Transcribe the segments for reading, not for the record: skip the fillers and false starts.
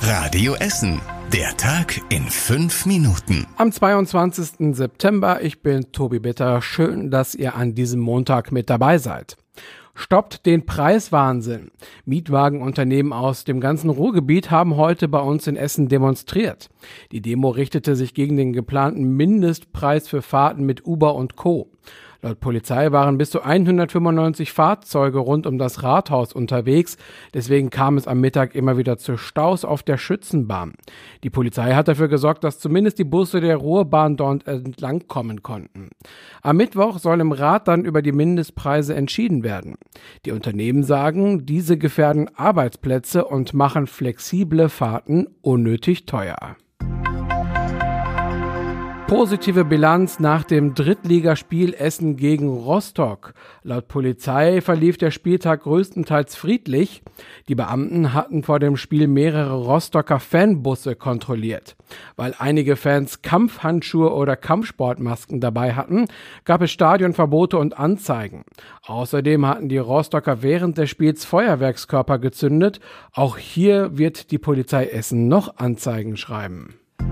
Radio Essen. Der Tag in 5 Minuten. Am 22. September, ich bin Tobi Bitter. Schön, dass ihr an diesem Montag mit dabei seid. Stoppt den Preiswahnsinn. Mietwagenunternehmen aus dem ganzen Ruhrgebiet haben heute bei uns in Essen demonstriert. Die Demo richtete sich gegen den geplanten Mindestpreis für Fahrten mit Uber und Co. Laut Polizei waren bis zu 195 Fahrzeuge rund um das Rathaus unterwegs. Deswegen kam es am Mittag immer wieder zu Staus auf der Schützenbahn. Die Polizei hat dafür gesorgt, dass zumindest die Busse der Ruhrbahn dort entlang kommen konnten. Am Mittwoch soll im Rat dann über die Mindestpreise entschieden werden. Die Unternehmen sagen, diese gefährden Arbeitsplätze und machen flexible Fahrten unnötig teuer. Positive Bilanz nach dem Drittligaspiel Essen gegen Rostock. Laut Polizei verlief der Spieltag größtenteils friedlich. Die Beamten hatten vor dem Spiel mehrere Rostocker Fanbusse kontrolliert. Weil einige Fans Kampfhandschuhe oder Kampfsportmasken dabei hatten, gab es Stadionverbote und Anzeigen. Außerdem hatten die Rostocker während des Spiels Feuerwerkskörper gezündet. Auch hier wird die Polizei Essen noch Anzeigen schreiben.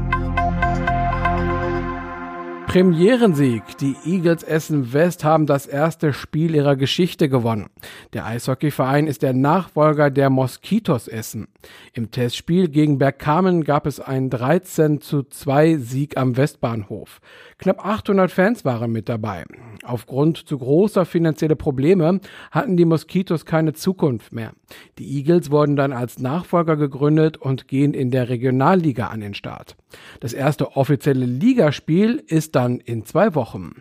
Premierensieg. Die Eagles Essen West haben das erste Spiel ihrer Geschichte gewonnen. Der Eishockeyverein ist der Nachfolger der Moskitos Essen. Im Testspiel gegen Bergkamen gab es einen 13:2 Sieg am Westbahnhof. Knapp 800 Fans waren mit dabei. Aufgrund zu großer finanzieller Probleme hatten die Moskitos keine Zukunft mehr. Die Eagles wurden dann als Nachfolger gegründet und gehen in der Regionalliga an den Start. Das erste offizielle Ligaspiel ist dann in 2 Wochen.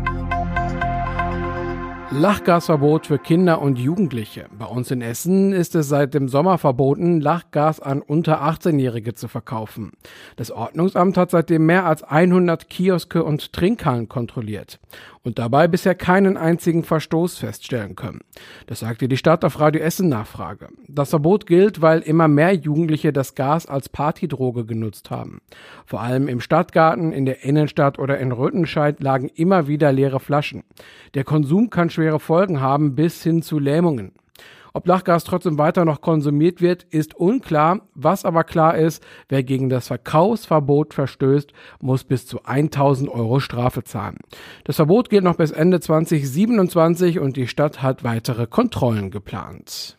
Lachgasverbot für Kinder und Jugendliche. Bei uns in Essen ist es seit dem Sommer verboten, Lachgas an unter 18-Jährige zu verkaufen. Das Ordnungsamt hat seitdem mehr als 100 Kioske und Trinkhallen kontrolliert und dabei bisher keinen einzigen Verstoß feststellen können. Das sagte die Stadt auf Radio Essen Nachfrage. Das Verbot gilt, weil immer mehr Jugendliche das Gas als Partydroge genutzt haben. Vor allem im Stadtgarten, in der Innenstadt oder in Rüttenscheid lagen immer wieder leere Flaschen. Der Konsum kann schwere Folgen haben, bis hin zu Lähmungen. Ob Lachgas trotzdem weiter noch konsumiert wird, ist unklar. Was aber klar ist, wer gegen das Verkaufsverbot verstößt, muss bis zu 1.000 € Strafe zahlen. Das Verbot gilt noch bis Ende 2027 und die Stadt hat weitere Kontrollen geplant.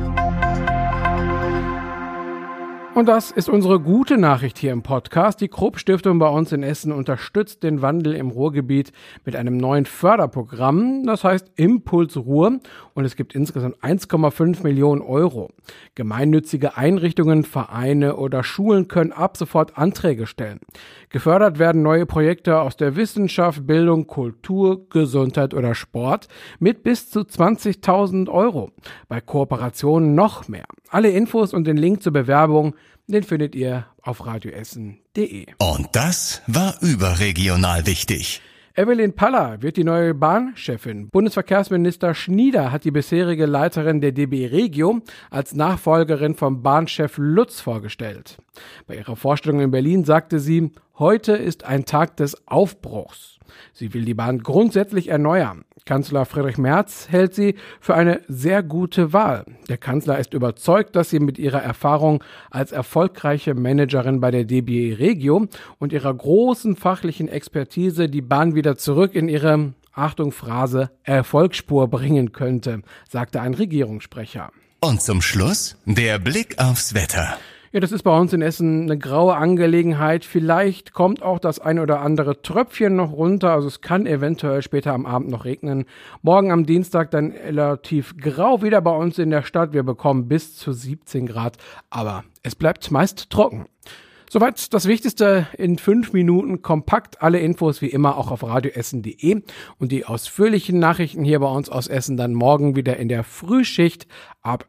Und das ist unsere gute Nachricht hier im Podcast. Die Krupp-Stiftung bei uns in Essen unterstützt den Wandel im Ruhrgebiet mit einem neuen Förderprogramm, das heißt Impuls Ruhr, und es gibt insgesamt 1,5 Millionen €. Gemeinnützige Einrichtungen, Vereine oder Schulen können ab sofort Anträge stellen. Gefördert werden neue Projekte aus der Wissenschaft, Bildung, Kultur, Gesundheit oder Sport mit bis zu 20.000 €. Bei Kooperationen noch mehr. Alle Infos und den Link zur Bewerbung, den findet ihr auf radioessen.de. Und das war überregional wichtig. Evelyn Paller wird die neue Bahnchefin. Bundesverkehrsminister Schnieder hat die bisherige Leiterin der DB Regio als Nachfolgerin vom Bahnchef Lutz vorgestellt. Bei ihrer Vorstellung in Berlin sagte sie, heute ist ein Tag des Aufbruchs. Sie will die Bahn grundsätzlich erneuern. Kanzler Friedrich Merz hält sie für eine sehr gute Wahl. Der Kanzler ist überzeugt, dass sie mit ihrer Erfahrung als erfolgreiche Managerin bei der DB Regio und ihrer großen fachlichen Expertise die Bahn wieder zurück in ihre, Achtung Phrase, Erfolgsspur bringen könnte, sagte ein Regierungssprecher. Und zum Schluss der Blick aufs Wetter. Ja, das ist bei uns in Essen eine graue Angelegenheit. Vielleicht kommt auch das ein oder andere Tröpfchen noch runter. Also es kann eventuell später am Abend noch regnen. Morgen am Dienstag dann relativ grau wieder bei uns in der Stadt. Wir bekommen bis zu 17 Grad, aber es bleibt meist trocken. Soweit das Wichtigste in 5 Minuten kompakt. Alle Infos wie immer auch auf radioessen.de und die ausführlichen Nachrichten hier bei uns aus Essen dann morgen wieder in der Frühschicht ab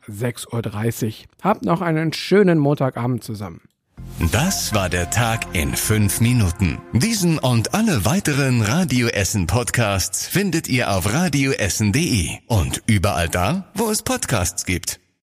6:30 Uhr. Habt noch einen schönen Montagabend zusammen. Das war der Tag in 5 Minuten. Diesen und alle weiteren Radio Essen Podcasts findet ihr auf radioessen.de und überall da, wo es Podcasts gibt.